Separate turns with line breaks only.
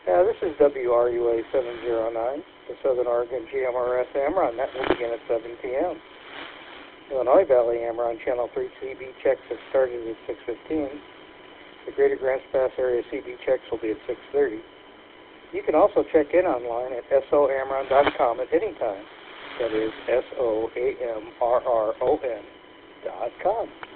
This is WRUA 709, the Southern Oregon GMRS Amron. That will begin at 7 p.m. Illinois Valley Amron Channel 3 CB checks have started at 6:15. The Greater Grants Pass Area CB checks will be at 6:30. You can also check in online at SOAmron.com at any time. That is SOAMRRON.com.